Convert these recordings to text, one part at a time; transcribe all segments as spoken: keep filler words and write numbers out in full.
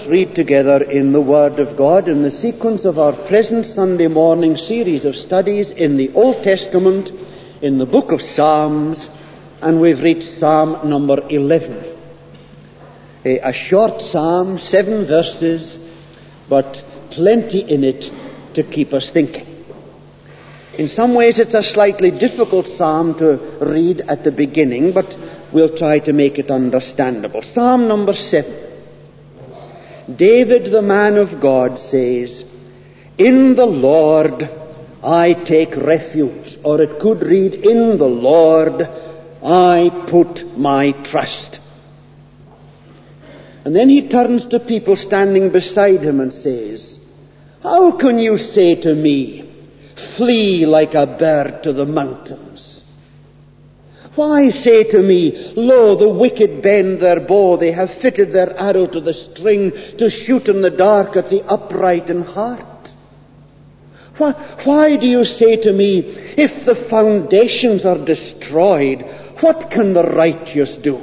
us read together in the Word of God in the sequence of our present Sunday morning series of studies in the Old Testament, in the book of Psalms, and we've reached Psalm number eleven. A, a short psalm, seven verses, but plenty in it to keep us thinking. In some ways it's a slightly difficult psalm to read at the beginning, but we'll try to make it understandable. Psalm number seven. David, the man of God, says, "In the Lord I take refuge," or it could read, "In the Lord I put my trust." And then he turns to people standing beside him and says, "How can you say to me, 'Flee like a bird to the mountains'? Why say to me, 'Lo, the wicked bend their bow, they have fitted their arrow to the string, to shoot in the dark at the upright in heart'? Why, why do you say to me, 'If the foundations are destroyed, what can the righteous do?'"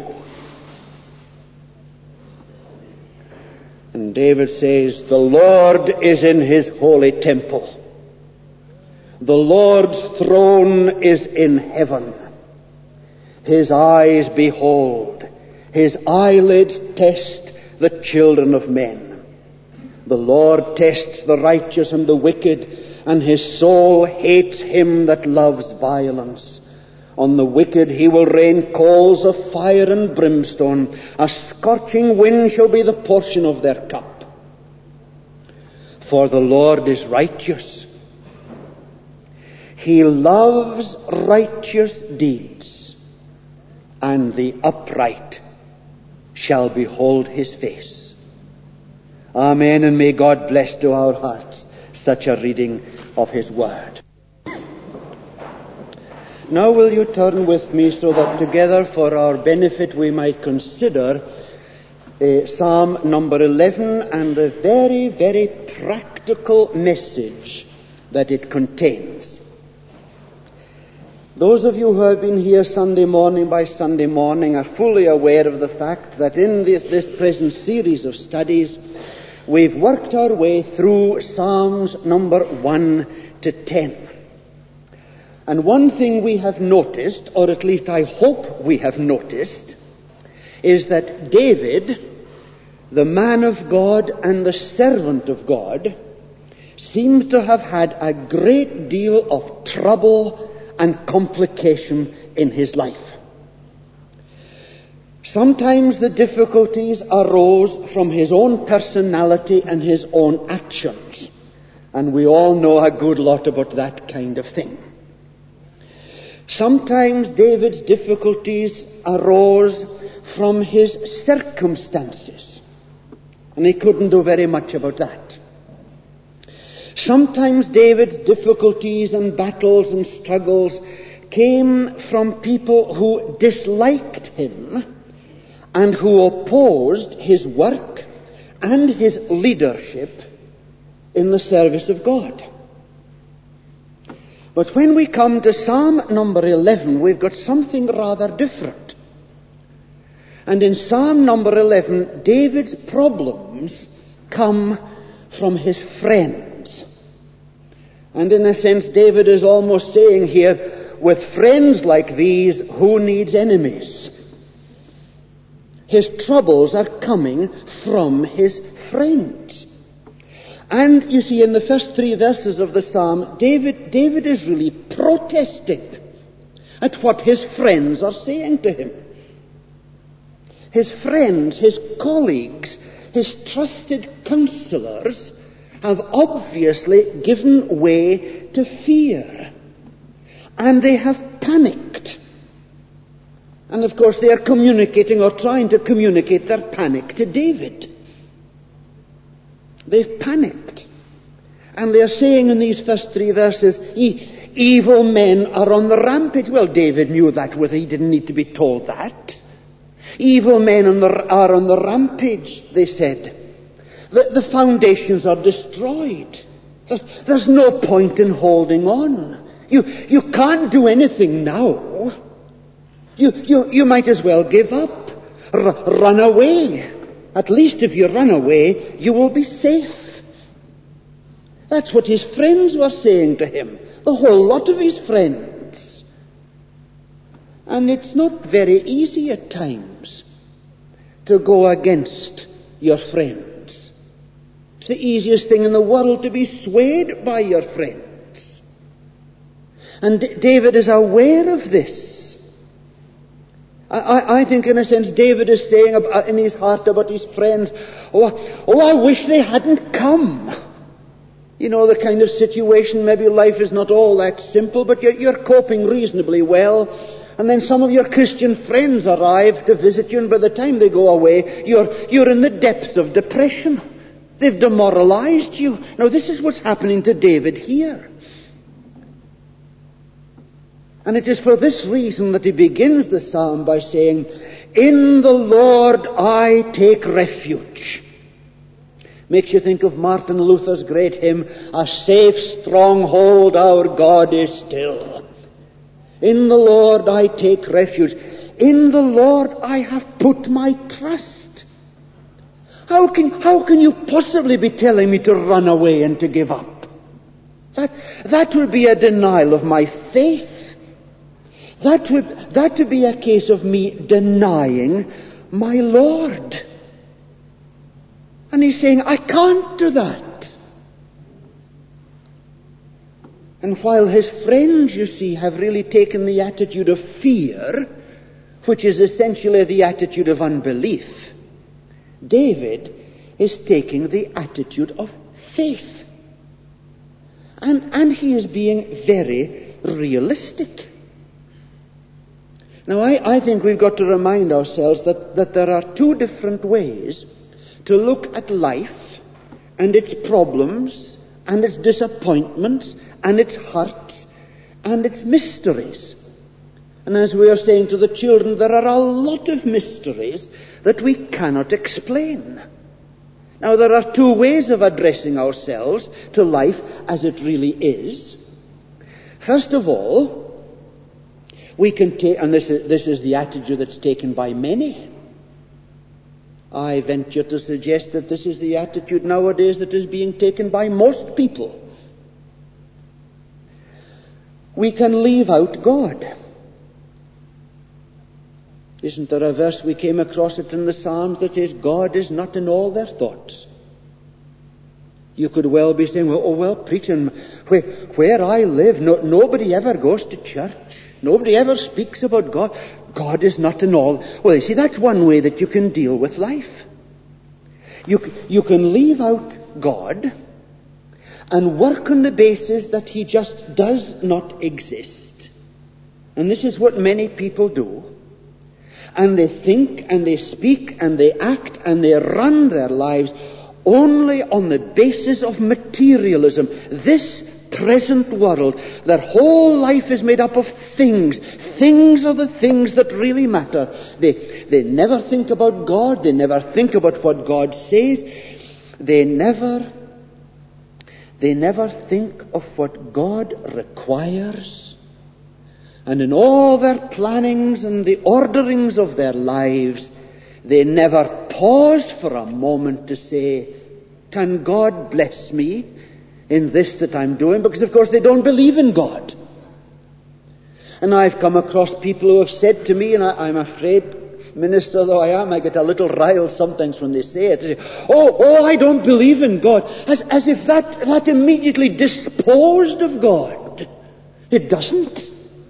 And David says, "The Lord is in his holy temple. The Lord's throne is in heaven. His eyes behold, his eyelids test the children of men. The Lord tests the righteous and the wicked, and his soul hates him that loves violence. On the wicked he will rain coals of fire and brimstone. A scorching wind shall be the portion of their cup. For the Lord is righteous. He loves righteous deeds, and the upright shall behold his face." Amen, and may God bless to our hearts such a reading of his word. Now will you turn with me so that together for our benefit we might consider uh, Psalm number eleven and the very, very practical message that it contains. Those of you who have been here Sunday morning by Sunday morning are fully aware of the fact that in this, this present series of studies we've worked our way through Psalms number one to ten. And one thing we have noticed, or at least I hope we have noticed, is that David, the man of God and the servant of God, seems to have had a great deal of trouble and complication in his life. Sometimes the difficulties arose from his own personality and his own actions, and we all know a good lot about that kind of thing. Sometimes David's difficulties arose from his circumstances, and he couldn't do very much about that. Sometimes David's difficulties and battles and struggles came from people who disliked him and who opposed his work and his leadership in the service of God. But when we come to Psalm number eleven, we've got something rather different. And in Psalm number eleven, David's problems come from his friends. And in a sense, David is almost saying here, with friends like these, who needs enemies? His troubles are coming from his friends. And you see, in the first three verses of the psalm, David, David is really protesting at what his friends are saying to him. His friends, his colleagues, his trusted counselors have obviously given way to fear. And they have panicked. And of course they are communicating or trying to communicate their panic to David. They've panicked. And they're saying in these first three verses, e- evil men are on the rampage. Well, David knew that, whether he didn't need to be told that. Evil men on the, are on the rampage, they said. The, the foundations are destroyed. There's, there's no point in holding on. You, you can't do anything now. You, you, you might as well give up. R- run away. At least if you run away, you will be safe. That's what his friends were saying to him, the whole lot of his friends. And it's not very easy at times to go against your friends. It's the easiest thing in the world to be swayed by your friends. And D- David is aware of this. I, I, I think in a sense David is saying about, in his heart about his friends, oh, oh, I wish they hadn't come. You know, the kind of situation, maybe life is not all that simple, but you're, you're coping reasonably well. And then some of your Christian friends arrive to visit you, and by the time they go away, you're, you're in the depths of depression. They've demoralized you. Now, this is what's happening to David here. And it is for this reason that he begins the psalm by saying, "In the Lord I take refuge." Makes you think of Martin Luther's great hymn, "A safe stronghold our God is still. In the Lord I take refuge. In the Lord I have put my trust." How can, how can you possibly be telling me to run away and to give up? That, that would be a denial of my faith. That would, that would be a case of me denying my Lord. And he's saying, I can't do that. And while his friends, you see, have really taken the attitude of fear, which is essentially the attitude of unbelief, David is taking the attitude of faith. And, and he is being very realistic. Now, I, I think we've got to remind ourselves that, that there are two different ways to look at life and its problems and its disappointments and its hurts and its mysteries. And as we are saying to the children, there are a lot of mysteries that we cannot explain. Now, there are two ways of addressing ourselves to life as it really is. First of all, we can take, and this is, this is the attitude that's taken by many. I venture to suggest that this is the attitude nowadays that is being taken by most people. We can leave out God. Isn't there a verse, we came across it in the Psalms, that says, God is not in all their thoughts? You could well be saying, well, oh, well, preaching, where, where I live, no, nobody ever goes to church. Nobody ever speaks about God. God is not in all. Well, you see, that's one way that you can deal with life. You, you can leave out God and work on the basis that he just does not exist. And this is what many people do. And they think and they speak and they act and they run their lives only on the basis of materialism. This present world, their whole life is made up of things. Things are the things that really matter. They, they never think about God. They never think about what God says. They never, they never think of what God requires. And in all their plannings and the orderings of their lives, they never pause for a moment to say, can God bless me in this that I'm doing? Because, of course, they don't believe in God. And I've come across people who have said to me, and I, I'm afraid, minister though I am, I get a little riled sometimes when they say it. They say, oh, oh, I don't believe in God. As, as if that, that immediately disposed of God. It doesn't.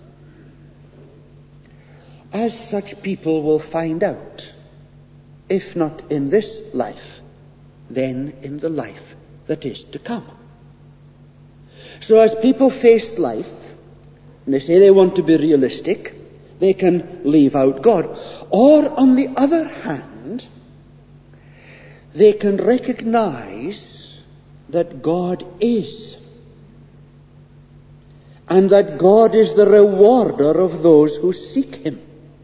As such people will find out, if not in this life, then in the life that is to come. So as people face life, and they say they want to be realistic, they can leave out God. Or, on the other hand, they can recognize that God is. And that God is the rewarder of those who seek him.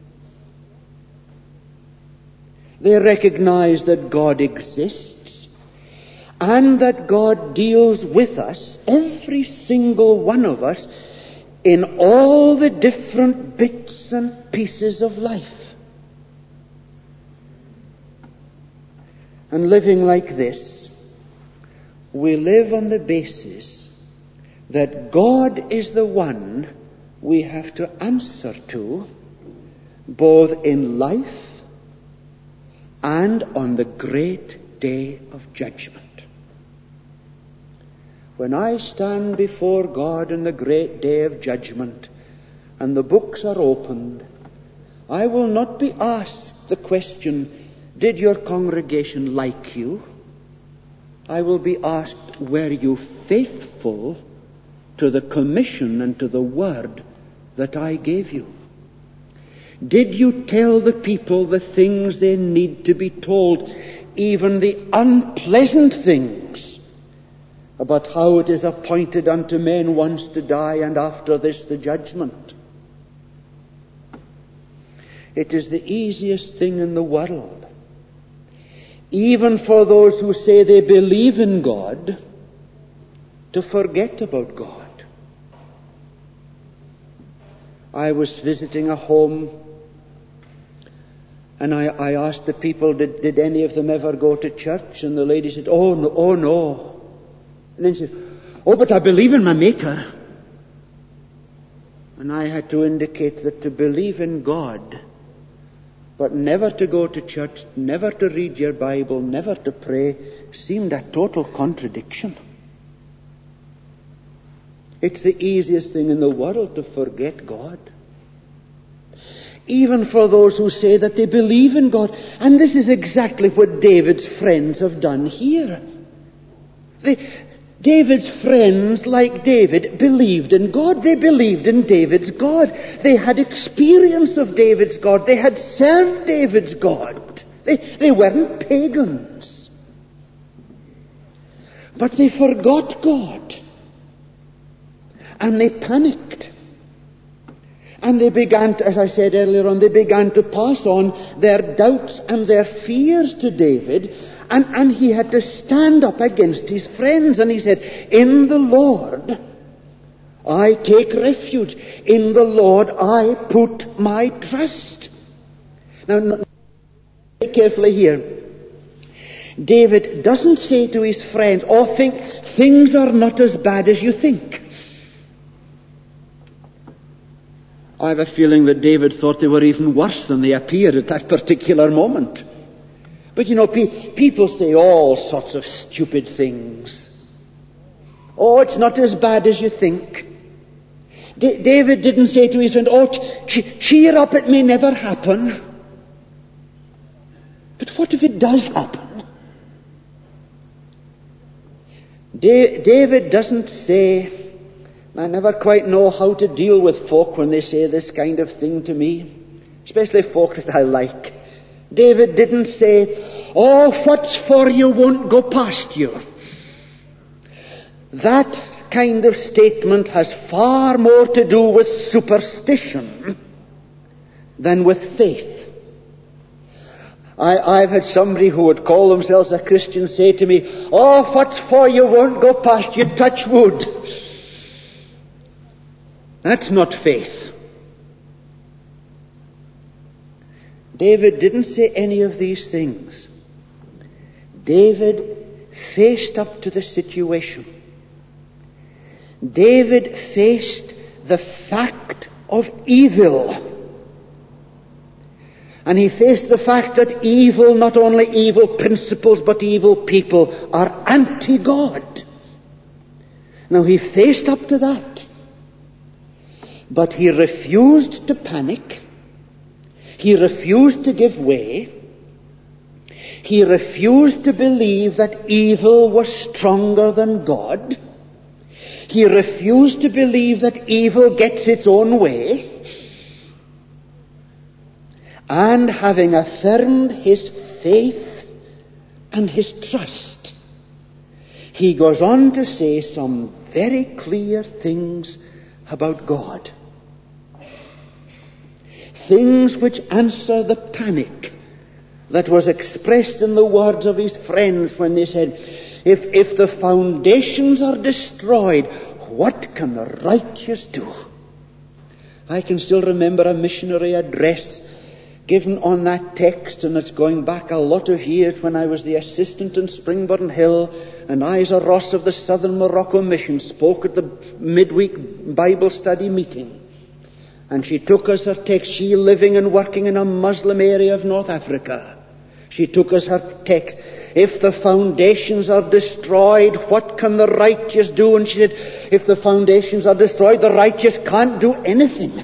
They recognize that God exists and that God deals with us, every single one of us, in all the different bits and pieces of life. and living like this, we live on the basis that God is the one we have to answer to, both in life and on the great day of judgment. When I stand before God in the great day of judgment and the books are opened, I will not be asked the question, did your congregation like you? I will be asked, were you faithful to the commission and to the word that I gave you? Did you tell the people the things they need to be told, even the unpleasant things about how it is appointed unto men once to die and after this the judgment? It is the easiest thing in the world, even for those who say they believe in God, to forget about God. I was visiting a home, and I, I asked the people, did, did any of them ever go to church? And the lady said, oh no, oh no. And then she said, oh, but I believe in my Maker. And I had to indicate that to believe in God, but never to go to church, never to read your Bible, never to pray, seemed a total contradiction. It's the easiest thing in the world to forget God. Even for those who say that they believe in God. And this is exactly what David's friends have done here. They, David's friends, like David, believed in God. They believed in David's God. They had experience of David's God. They had served David's God. They, they weren't pagans. But they forgot God. And they panicked. And they began to, as I said earlier on, they began to pass on their doubts and their fears to David. And, and he had to stand up against his friends. And he said, in the Lord I take refuge. In the Lord I put my trust. Now, very carefully here. David doesn't say to his friends, oh, think, things are not as bad as you think. I have a feeling that David thought they were even worse than they appeared at that particular moment. But you know, pe- people say all sorts of stupid things. Oh, it's not as bad as you think. D- David didn't say to his friend, oh, ch- cheer up, it may never happen. But what if it does happen? Da- David doesn't say, I never quite know how to deal with folk when they say this kind of thing to me, especially folk that I like. David didn't say, oh, what's for you won't go past you. That kind of statement has far more to do with superstition than with faith. I, I've had somebody who would call themselves a Christian say to me, oh, what's for you won't go past you, touch wood. That's not faith. David didn't say any of these things. David faced up to the situation. David faced the fact of evil. And he faced the fact that evil, not only evil principles, but evil people are anti-God. Now he faced up to that. But he refused to panic. He refused to give way. He refused to believe that evil was stronger than God. He refused to believe that evil gets its own way. And having affirmed his faith and his trust, he goes on to say some very clear things about God. Things which answer the panic that was expressed in the words of his friends when they said, if, if the foundations are destroyed, what can the righteous do? I can still remember a missionary address given on that text, and it's going back a lot of years when I was the assistant in Springburn Hill, and Isa Ross of the Southern Morocco Mission spoke at the midweek Bible study meeting. And she took us her text, she living and working in a Muslim area of North Africa. She took us her text. If the foundations are destroyed, what can the righteous do? And she said, if the foundations are destroyed, the righteous can't do anything.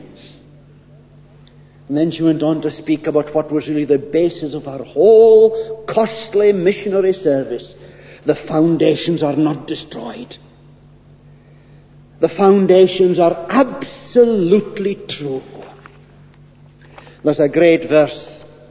And then she went on to speak about what was really the basis of her whole costly missionary service. The foundations are not destroyed. The foundations are absolutely true. There's a great verse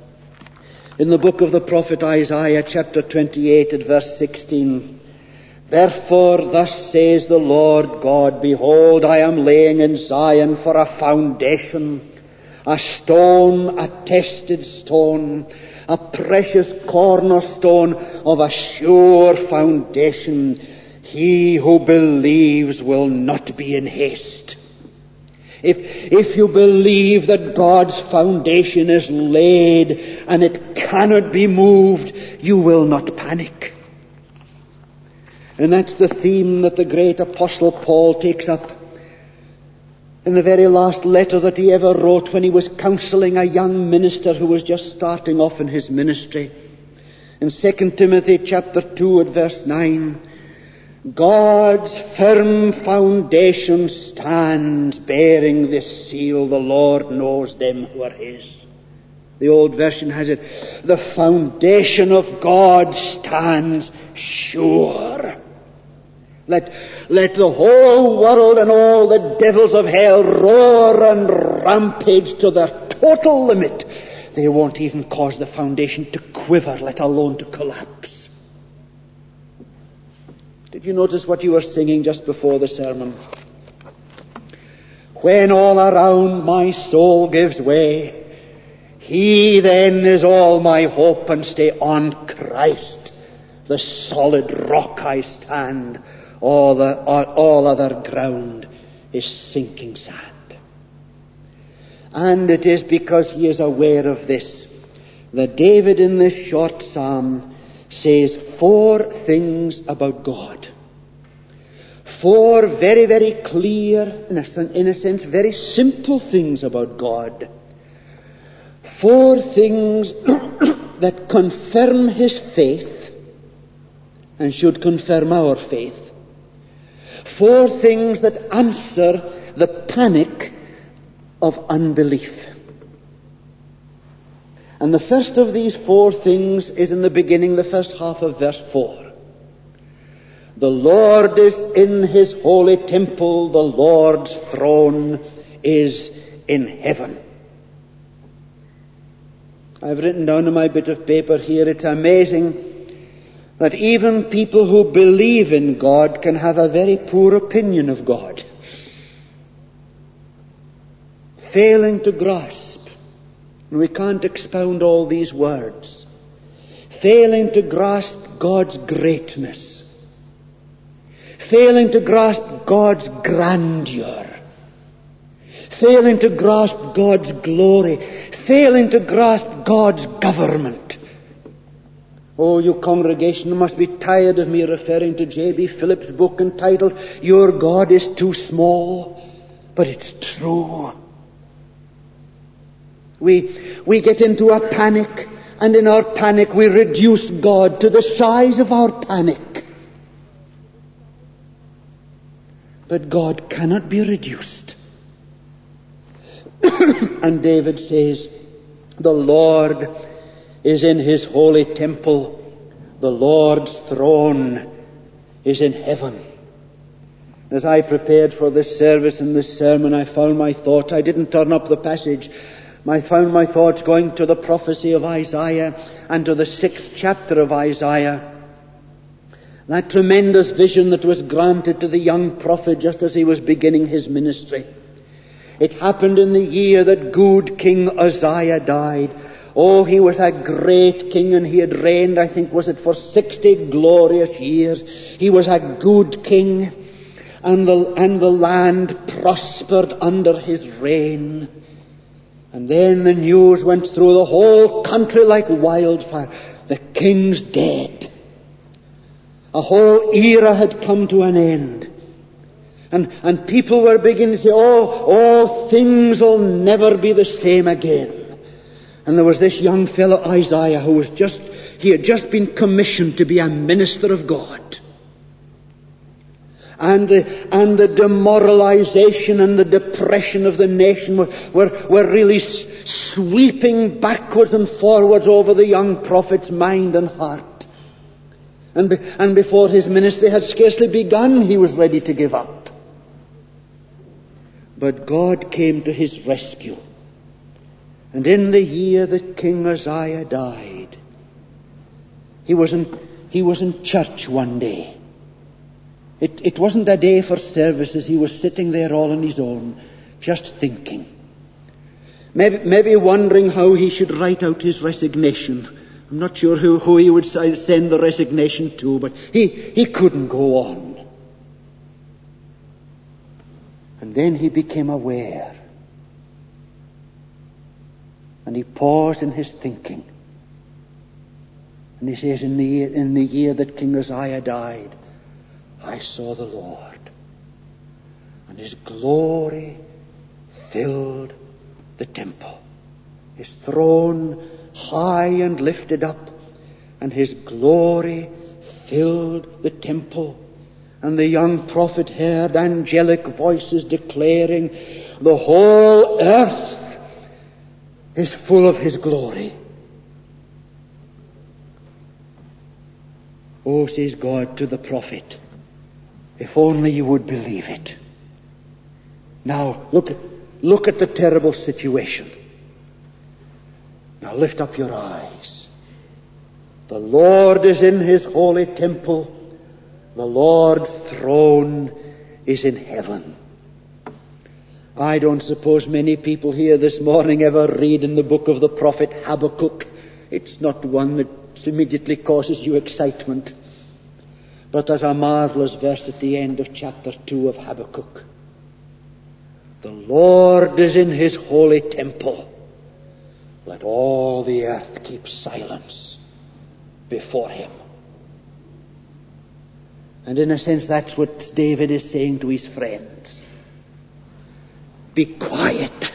in the book of the prophet Isaiah, chapter twenty-eight, at verse sixteen. Therefore, thus says the Lord God, behold, I am laying in Zion for a foundation, a stone, a tested stone, a precious cornerstone of a sure foundation. He who believes will not be in haste. If, if you believe that God's foundation is laid and it cannot be moved, you will not panic. And that's the theme that the great Apostle Paul takes up in the very last letter that he ever wrote when he was counseling a young minister who was just starting off in his ministry. In Second Timothy chapter two at verse nine, God's firm foundation stands, bearing this seal, the Lord knows them who are his. The old version has it, the foundation of God stands sure. Let, let the whole world and all the devils of hell roar and rampage to their total limit. They won't even cause the foundation to quiver, let alone to collapse. Did you notice what you were singing just before the sermon? When all around my soul gives way, He then is all my hope and stay. On Christ, the solid rock I stand. All, the, all other ground is sinking sand. And it is because he is aware of this that David in this short psalm says four things about God. Four very, very clear, in a, in a sense, very simple things about God. Four things that confirm his faith and should confirm our faith. Four things that answer the panic of unbelief. And the first of these four things is in the beginning, the first half of verse four. The Lord is in his holy temple, the Lord's throne is in heaven. I've written down on my bit of paper here, it's amazing that even people who believe in God can have a very poor opinion of God. Failing to grasp, and we can't expound all these words, failing to grasp God's greatness, failing to grasp God's grandeur, failing to grasp God's glory, failing to grasp God's government. Oh, you congregation must be tired of me referring to J B Phillips' book entitled, Your God is Too Small, but it's true. We, we get into a panic, and in our panic we reduce God to the size of our panic. But God cannot be reduced. And David says, the Lord is in his holy temple. The Lord's throne is in heaven. As I prepared for this service and this sermon, I found my thoughts, I didn't turn up the passage, I found my thoughts going to the prophecy of Isaiah and to the sixth chapter of Isaiah. That tremendous vision that was granted to the young prophet just as he was beginning his ministry. It happened in the year that good King Uzziah died. Oh, he was a great king, and he had reigned, I think, was it for sixty glorious years. He was a good king, and the, and the land prospered under his reign. And then the news went through the whole country like wildfire. The king's dead. A whole era had come to an end. And, and people were beginning to say, oh, all things will never be the same again. And there was this young fellow, Isaiah, who was just, he had just been commissioned to be a minister of God. And the, and the demoralization and the depression of the nation were, were, were really s- sweeping backwards and forwards over the young prophet's mind and heart. And, be, and before his ministry had scarcely begun, he was ready to give up. But God came to his rescue. And in the year that King Uzziah died, he was in, he was in church one day. It, it wasn't a day for services. He was sitting there all on his own, just thinking. Maybe, maybe wondering how he should write out his resignation. I'm not sure who, who he would send the resignation to, but he, he couldn't go on. And then he became aware. And he paused in his thinking. And he says, in the year, in the year that King Uzziah died, I saw the Lord, and his glory filled the temple. His throne high and lifted up, and his glory filled the temple. And the young prophet heard angelic voices declaring, the whole earth is full of his glory. Oh, says God to the prophet, if only you would believe it. Now, look, look at the terrible situation. Now lift up your eyes. The Lord is in his holy temple. The Lord's throne is in heaven. I don't suppose many people here this morning ever read in the book of the prophet Habakkuk. It's not one that immediately causes you excitement. But there's a marvelous verse at the end of chapter two of Habakkuk. The Lord is in his holy temple. Let all the earth keep silence before him. And in a sense, that's what David is saying to his friends. Be quiet.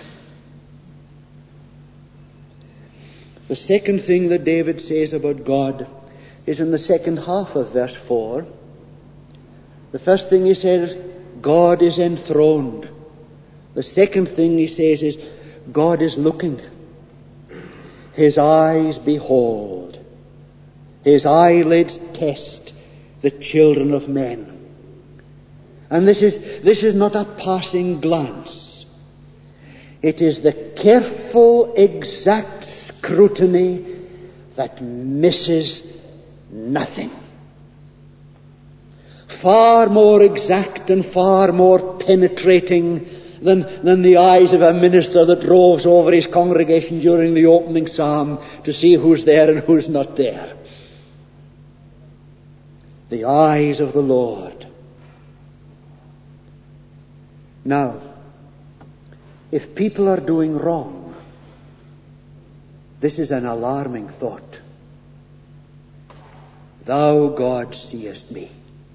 The second thing that David says about God is in the second half of verse four. The first thing he says, God is enthroned. The second thing he says is, God is looking. His eyes behold. His eyelids test the children of men. And this is, this is not a passing glance. It is the careful, exact scrutiny that misses nothing. Far more exact and far more penetrating than, than the eyes of a minister that roves over his congregation during the opening psalm to see who's there and who's not there. The eyes of the Lord. Now, if people are doing wrong, this is an alarming thought. Thou, God, seest me.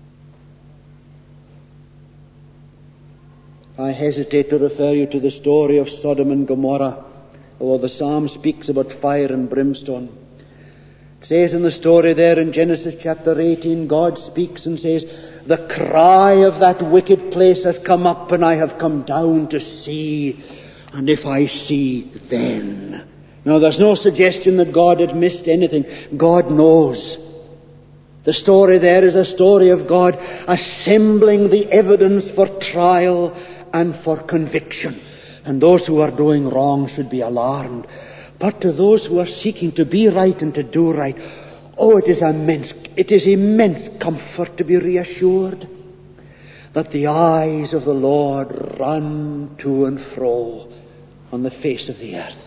I hesitate to refer you to the story of Sodom and Gomorrah, although the psalm speaks about fire and brimstone. It says in the story there in Genesis chapter eighteen, God speaks and says, the cry of that wicked place has come up, and I have come down to see, and if I see, then. Now, there's no suggestion that God had missed anything. God knows. The story there is a story of God assembling the evidence for trial and for conviction. And those who are doing wrong should be alarmed. But to those who are seeking to be right and to do right, oh, it is immense, it is immense comfort to be reassured that the eyes of the Lord run to and fro on the face of the earth.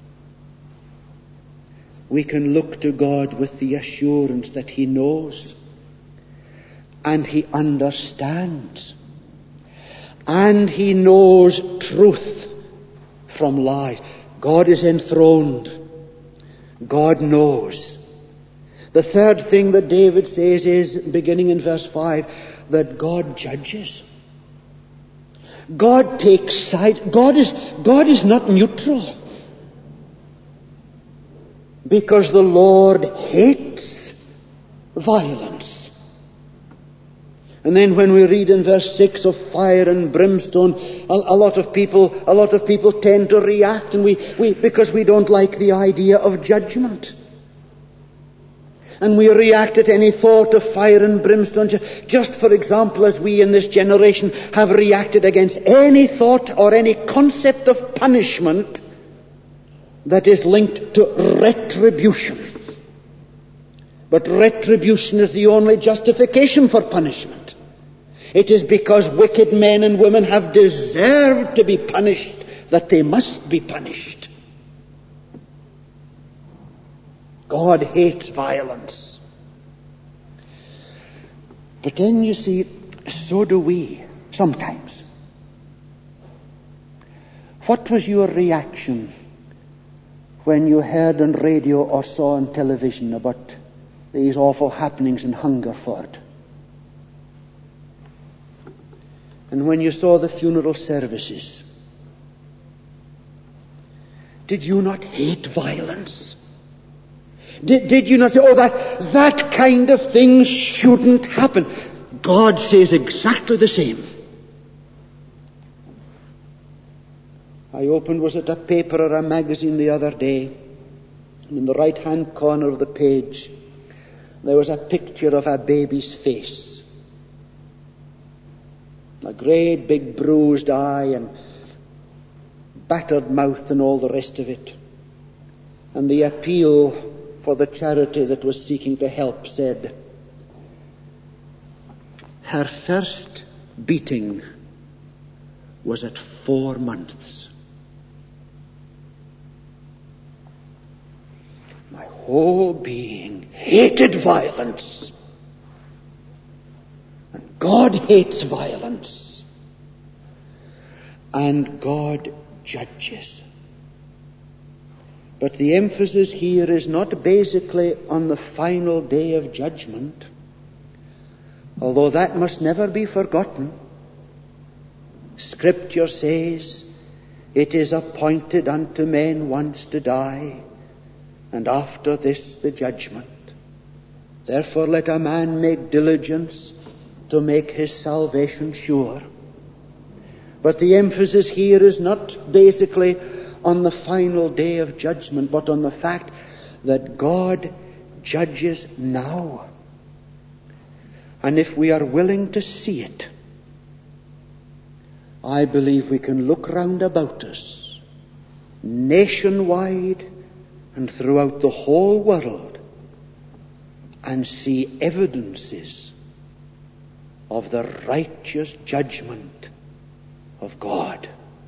We can look to God with the assurance that He knows and He understands and He knows truth from lies. God is enthroned. God knows. The third thing that David says is, beginning in verse five, that God judges. God takes side. God is, God is not neutral. Because the Lord hates violence. And then when we read in verse six of fire and brimstone, a, a lot of people, a lot of people tend to react, and we, we, because we don't like the idea of judgment. And we react at any thought of fire and brimstone, just for example, as we in this generation have reacted against any thought or any concept of punishment that is linked to retribution. But retribution is the only justification for punishment. It is because wicked men and women have deserved to be punished that they must be punished. God hates violence. But then you see, so do we, sometimes. What was your reaction when you heard on radio or saw on television about these awful happenings in Hungerford? And when you saw the funeral services, did you not hate violence? Did, did you not say, oh, that, that kind of thing shouldn't happen? God says exactly the same. I opened, was it a paper or a magazine the other day, and in the right-hand corner of the page, there was a picture of a baby's face. A great big bruised eye and battered mouth and all the rest of it. And the appeal for the charity that was seeking to help said, her first beating was at four months. My whole being hated violence. And God hates violence. And God judges. But the emphasis here is not basically on the final day of judgment, although that must never be forgotten. Scripture says, it is appointed unto men once to die, and after this the judgment. Therefore let a man make diligence to make his salvation sure. But the emphasis here is not basically on the final day of judgment, but on the fact that God judges now. And if we are willing to see it, I believe we can look round about us, nationwide and throughout the whole world, and see evidences of the righteous judgment of God.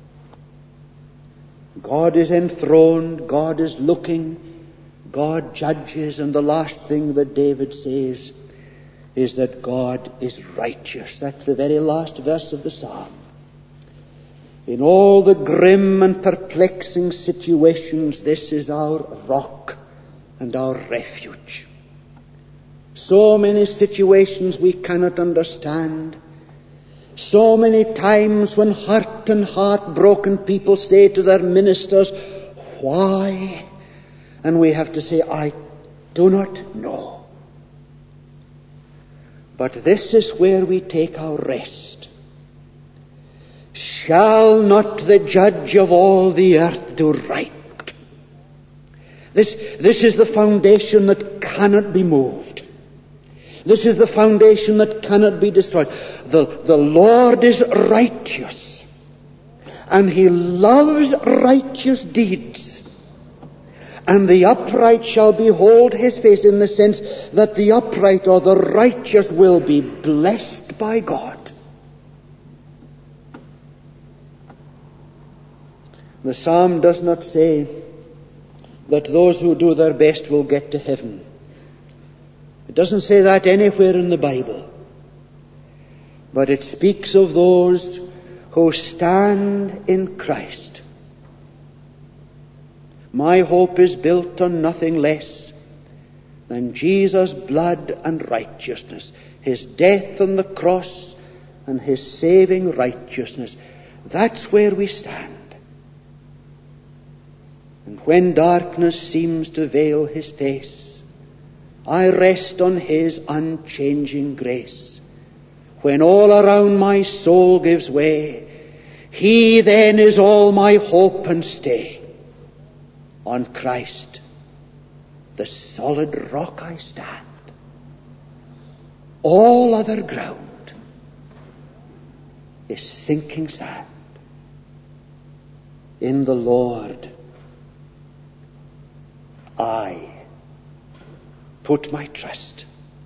God is enthroned, God is looking, God judges, and the last thing that David says is that God is righteous. That's the very last verse of the psalm. In all the grim and perplexing situations, this is our rock and our refuge. So many situations we cannot understand. So many times when hurt and heartbroken people say to their ministers, why? And we have to say, I do not know. But this is where we take our rest. Shall not the judge of all the earth do right? This, this is the foundation that cannot be moved. This is the foundation that cannot be destroyed. The, the Lord is righteous, and He loves righteous deeds. And the upright shall behold His face, in the sense that the upright or the righteous will be blessed by God. The psalm does not say that those who do their best will get to heaven. It doesn't say that anywhere in the Bible. But it speaks of those who stand in Christ My hope is built on nothing less than Jesus' blood and righteousness, his death on the cross and his saving righteousness. That's where we stand. And when darkness seems to veil his face, I rest on his unchanging grace. When all around my soul gives way, he then is all my hope and stay. On Christ, the solid rock I stand. All other ground is sinking sand. In the Lord I put my trust.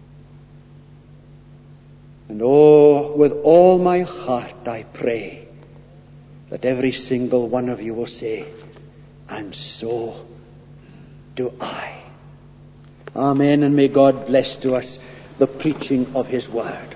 And oh, with all my heart I pray that every single one of you will say, and so do I. Amen, and may God bless to us the preaching of his word.